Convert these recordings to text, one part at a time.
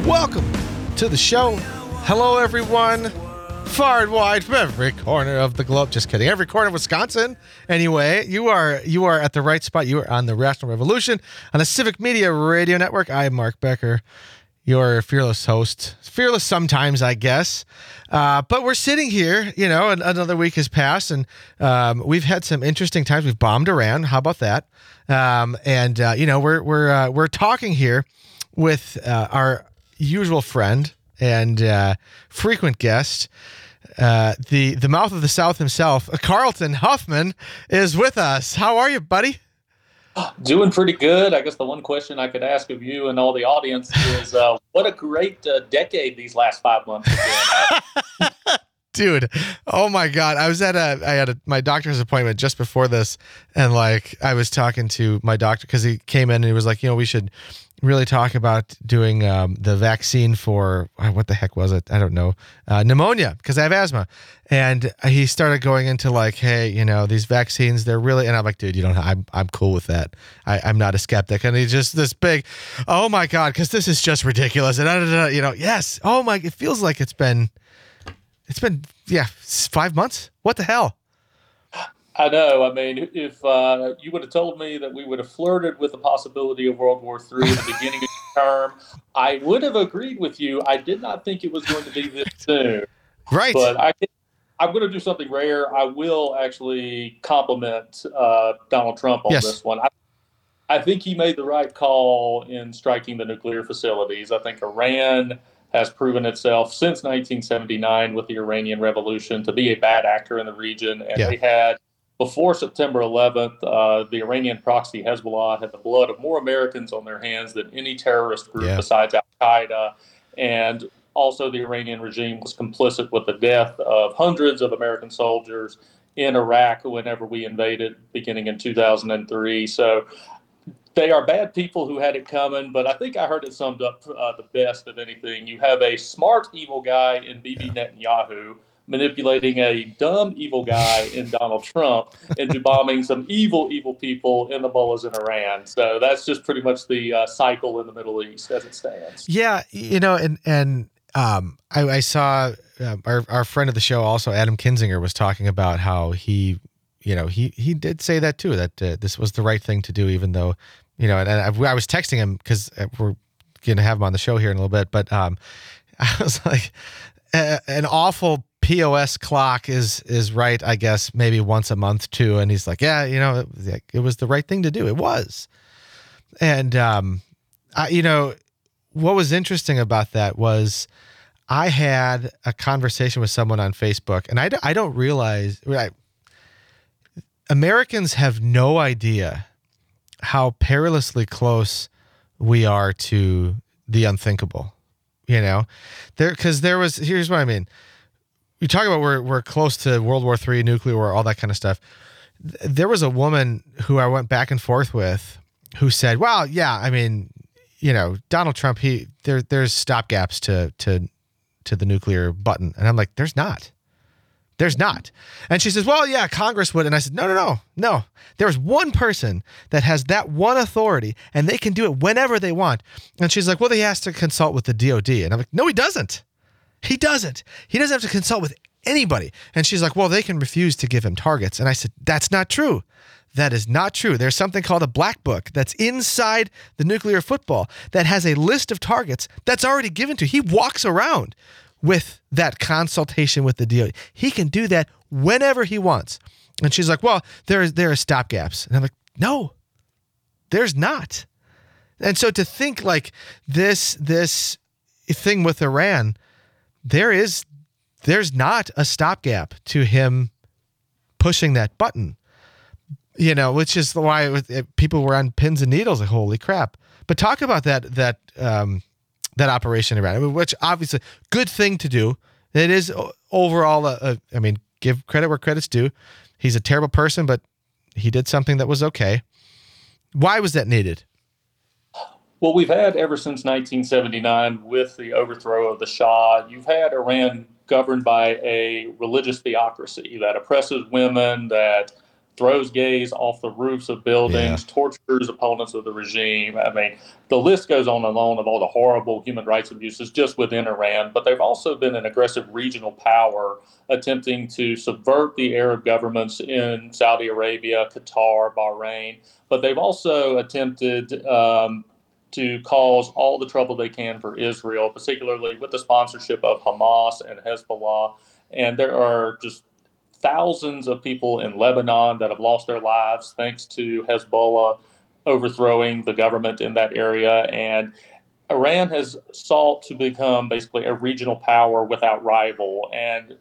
Welcome to the show. Hello, everyone. Far and wide from every corner of the globe. Just kidding. Every corner of Wisconsin. Anyway, you are at the right spot. You are on the Rational Revolution on the Civic Media Radio Network. I'm Mark Becker, your fearless host. Fearless sometimes, I guess. But we're sitting here, and another week has passed, and we've had some interesting times. We've bombed Iran. How about that? We're talking here with our usual friend and frequent guest, the mouth of the South himself, Carlton Huffman, is with us. How are you, buddy? Doing pretty good. I guess the one question I could ask of you and all the audience is, what a great decade these last 5 months have been. Dude, oh my God. I had my doctor's appointment just before this, and I was talking to my doctor because he came in and he was like, we should really talk about doing the vaccine for, what the heck was it? I don't know. Pneumonia, because I have asthma. And he started going into hey, these vaccines, they're really, and I'm like, dude, I'm cool with that. I'm not a skeptic. And he's just this big, oh my God, because this is just ridiculous. And yes. Oh my, it feels like it's been 5 months. What the hell? I know. I mean, if you would have told me that we would have flirted with the possibility of World War III at the beginning of the term, I would have agreed with you. I did not think it was going to be this soon. Right. But I'm going to do something rare. I will actually compliment Donald Trump on this one. I think he made the right call in striking the nuclear facilities. I think Iran has proven itself since 1979 with the Iranian Revolution to be a bad actor in the region. And they had, before September 11th, the Iranian proxy Hezbollah had the blood of more Americans on their hands than any terrorist group besides Al-Qaeda. And also the Iranian regime was complicit with the death of hundreds of American soldiers in Iraq whenever we invaded, beginning in 2003. So they are bad people who had it coming, but I think I heard it summed up the best of anything. You have a smart, evil guy in Bibi Netanyahu manipulating a dumb, evil guy in Donald Trump into bombing some evil, evil people in the mullahs in Iran. So that's just pretty much the cycle in the Middle East as it stands. Yeah, I saw our friend of the show, also Adam Kinzinger, was talking about how he did say that too, that this was the right thing to do, even though, and I was texting him because we're going to have him on the show here in a little bit, but I was like, an awful POS clock is right, I guess, maybe once a month too. And he's like, yeah, it was the right thing to do. It was. And, what was interesting about that was I had a conversation with someone on Facebook, and I don't realize, Americans have no idea how perilously close we are to the unthinkable, here's what I mean. You talk about we're close to World War III, nuclear war, all that kind of stuff. There was a woman who I went back and forth with who said, well, yeah, I mean, Donald Trump, there's stopgaps to the nuclear button. And I'm like, there's not. And she says, well, yeah, Congress would. And I said, no. There's one person that has that one authority, and they can do it whenever they want. And she's like, well, he has to consult with the DOD. And I'm like, no, he doesn't. He doesn't have to consult with anybody. And she's like, well, they can refuse to give him targets. And I said, that's not true. That is not true. There's something called a black book that's inside the nuclear football that has a list of targets that's already given to. He walks around with that consultation with the DOD. He can do that whenever he wants. And she's like, well, there are stopgaps. And I'm like, no, there's not. And so to think like this thing with Iran, there's not a stopgap to him pushing that button, which is why people were on pins and needles. Like, holy crap. But talk about that operation Iran, which obviously good thing to do. It is overall, give credit where credit's due. He's a terrible person, but he did something that was okay. Why was that needed? Well, we've had ever since 1979 with the overthrow of the Shah, you've had Iran governed by a religious theocracy that oppresses women, that throws gays off the roofs of buildings, tortures opponents of the regime. I mean, the list goes on and on of all the horrible human rights abuses just within Iran. But they've also been an aggressive regional power attempting to subvert the Arab governments in Saudi Arabia, Qatar, Bahrain. But they've also attempted to cause all the trouble they can for Israel, particularly with the sponsorship of Hamas and Hezbollah. And there are just thousands of people in Lebanon that have lost their lives thanks to Hezbollah overthrowing the government in that area. And Iran has sought to become basically a regional power without rival. And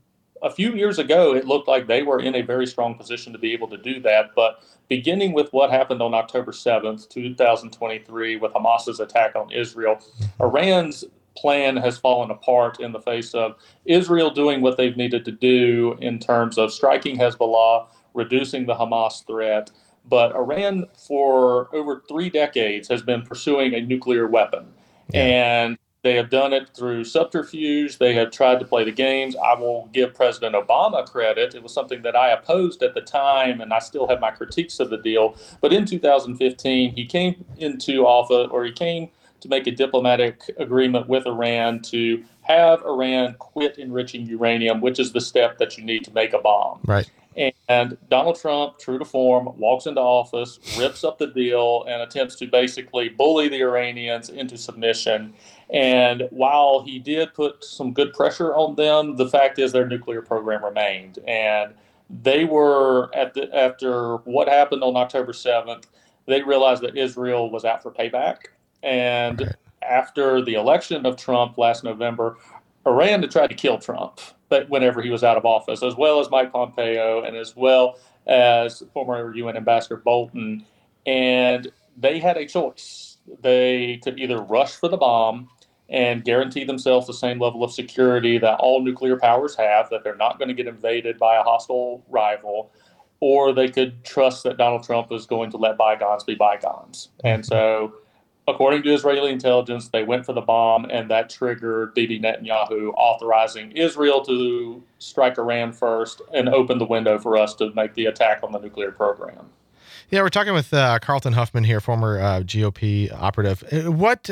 a few years ago, it looked like they were in a very strong position to be able to do that. But beginning with what happened on October 7th, 2023, with Hamas's attack on Israel, Iran's plan has fallen apart in the face of Israel doing what they've needed to do in terms of striking Hezbollah, reducing the Hamas threat. But Iran, for over 3 decades, has been pursuing a nuclear weapon. Yeah. And they have done it through subterfuge. They have tried to play the games. I will give President Obama credit. It was something that I opposed at the time, and I still have my critiques of the deal. But in 2015, he came into office, or he came to make a diplomatic agreement with Iran to have Iran quit enriching uranium, which is the step that you need to make a bomb. Right. And Donald Trump, true to form, walks into office, rips up the deal, and attempts to basically bully the Iranians into submission. And while he did put some good pressure on them, the fact is their nuclear program remained. And they were, after what happened on October 7th, they realized that Israel was out for payback. And after the election of Trump last November, Iran had tried to kill Trump, but whenever he was out of office, as well as Mike Pompeo and as well as former UN Ambassador Bolton. And they had a choice. They could either rush for the bomb and guarantee themselves the same level of security that all nuclear powers have, that they're not going to get invaded by a hostile rival, or they could trust that Donald Trump is going to let bygones be bygones. And so, according to Israeli intelligence, they went for the bomb, and that triggered Bibi Netanyahu authorizing Israel to strike Iran first and open the window for us to make the attack on the nuclear program. Yeah, we're talking with Carlton Huffman here, former GOP operative. What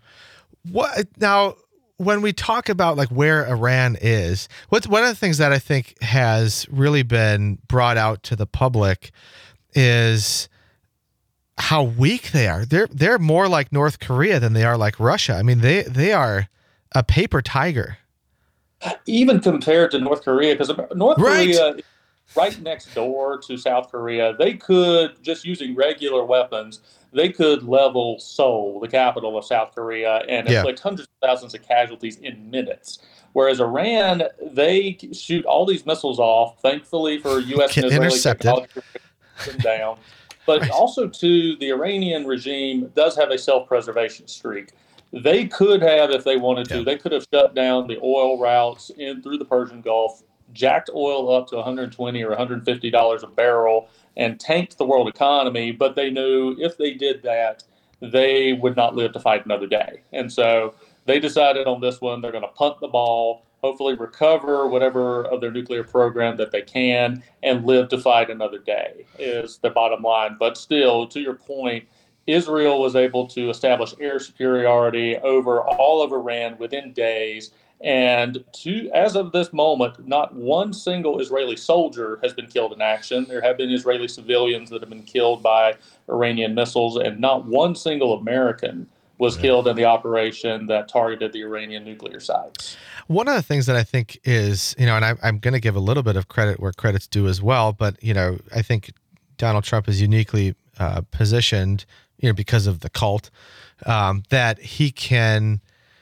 now? When we talk about like where Iran is, one of the things that I think has really been brought out to the public is how weak they are. They're more like North Korea than they are like Russia. I mean, they are a paper tiger. Even compared to North Korea, because North Korea is right next door to South Korea. They could, just using regular weapons, they could level Seoul, the capital of South Korea, and inflict hundreds of thousands of casualties in minutes. Whereas Iran, they shoot all these missiles off, thankfully for U.S. and Israeli technology to put them down. But also, too, the Iranian regime does have a self-preservation streak. They could have, if they wanted to, they could have shut down the oil routes in through the Persian Gulf, jacked oil up to $120 or $150 a barrel, and tanked the world economy. But they knew if they did that, they would not live to fight another day. And so they decided on this one, they're going to punt the ball, hopefully recover whatever of their nuclear program that they can, and live to fight another day is the bottom line. But still, to your point, Israel was able to establish air superiority over all of Iran within days. And as of this moment, not one single Israeli soldier has been killed in action. There have been Israeli civilians that have been killed by Iranian missiles, and not one single American was killed in the operation that targeted the Iranian nuclear sites. One of the things that I think is, and I'm going to give a little bit of credit where credit's due as well, but, I think Donald Trump is uniquely positioned, because of the cult, that he can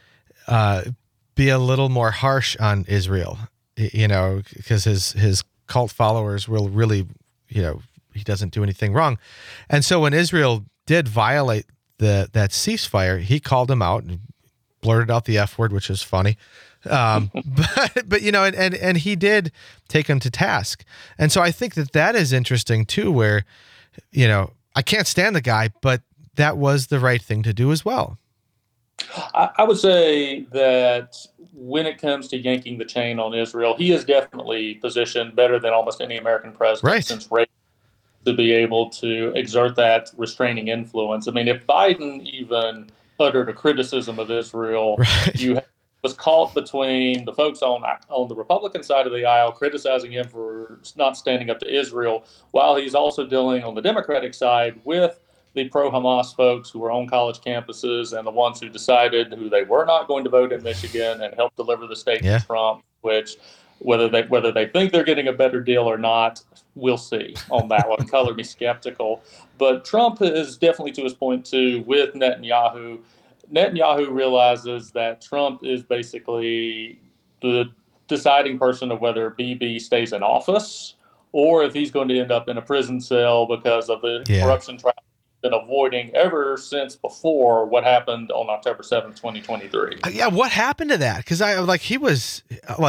be a little more harsh on Israel, because his cult followers will really, he doesn't do anything wrong. And so when Israel did violate that ceasefire, he called him out and blurted out the F word, which is funny. But and he did take him to task. And so I think that is interesting too, where, I can't stand the guy, but that was the right thing to do as well. I would say that when it comes to yanking the chain on Israel, he is definitely positioned better than almost any American president since Reagan to be able to exert that restraining influence. I mean, if Biden even uttered a criticism of Israel, right. Was caught between the folks on the Republican side of the aisle criticizing him for not standing up to Israel, while he's also dealing on the Democratic side with the pro-Hamas folks who were on college campuses and the ones who decided who they were not going to vote in Michigan and helped deliver the state to Trump, which whether they think they're getting a better deal or not, we'll see on that one. Color me skeptical. But Trump is definitely, to his point too, with Netanyahu. Netanyahu realizes that Trump is basically the deciding person of whether Bibi stays in office or if he's going to end up in a prison cell because of the corruption trial he's been avoiding ever since before what happened on October 7th, 2023. Yeah, what happened to that? Because he was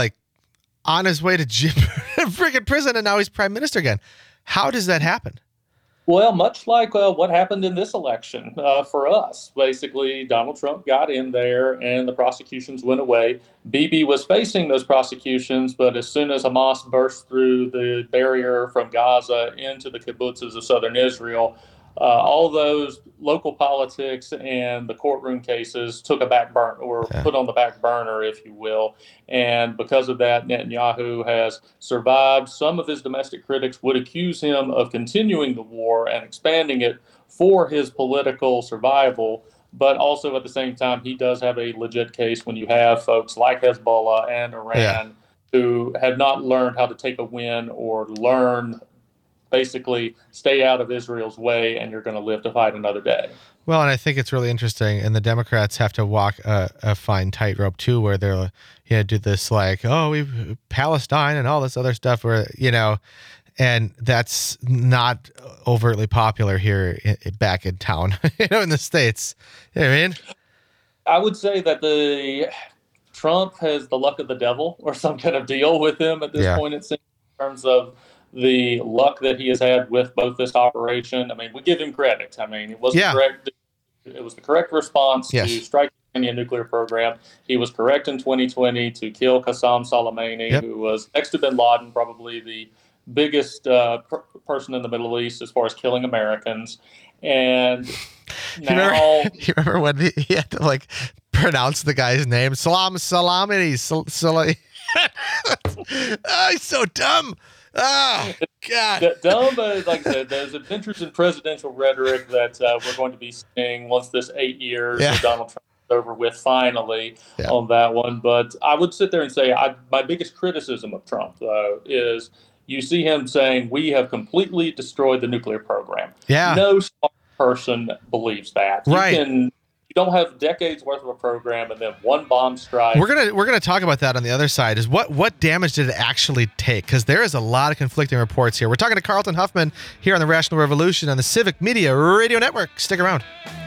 on his way to freaking prison, and now he's prime minister again. How does that happen? Well, much like what happened in this election for us. Basically, Donald Trump got in there and the prosecutions went away. Bibi was facing those prosecutions, but as soon as Hamas burst through the barrier from Gaza into the kibbutzes of southern Israel, all those local politics and the courtroom cases took a back burner, or put on the back burner, if you will. And because of that, Netanyahu has survived. Some of his domestic critics would accuse him of continuing the war and expanding it for his political survival. But also at the same time, he does have a legit case when you have folks like Hezbollah and Iran who have not learned how to take a win or learn basically stay out of Israel's way, and you're going to live to fight another day. Well, and I think it's really interesting, and the Democrats have to walk a fine tightrope too, where they're do this we Palestine and all this other stuff, where and that's not overtly popular here back in town, in the States. You know what I mean? I would say that Trump has the luck of the devil or some kind of deal with him at this point, it seems, in terms of the luck that he has had with both this operation. I mean, we give him credit. I mean, it was correct. It was the correct response to strike the Iranian nuclear program. He was correct in 2020 to kill Qasem Soleimani, who was next to bin Laden, probably the biggest person in the Middle East as far as killing Americans. And now, you remember when he had to pronounce the guy's name? Soleimani. He's so dumb. Oh, God. Dumb, but like I said, there's adventures in presidential rhetoric that we're going to be seeing once this 8 years of Donald Trump is over with, finally, on that one. But I would sit there and say my biggest criticism of Trump, though, is you see him saying, we have completely destroyed the nuclear program. Yeah. No smart person believes that. Right. You don't have decades worth of a program and then one bomb strike. We're gonna talk about that on the other side. Is what damage did it actually take? Because there is a lot of conflicting reports here. We're talking to Carlton Huffman here on the Rational Revolution on the Civic Media Radio Network. Stick around.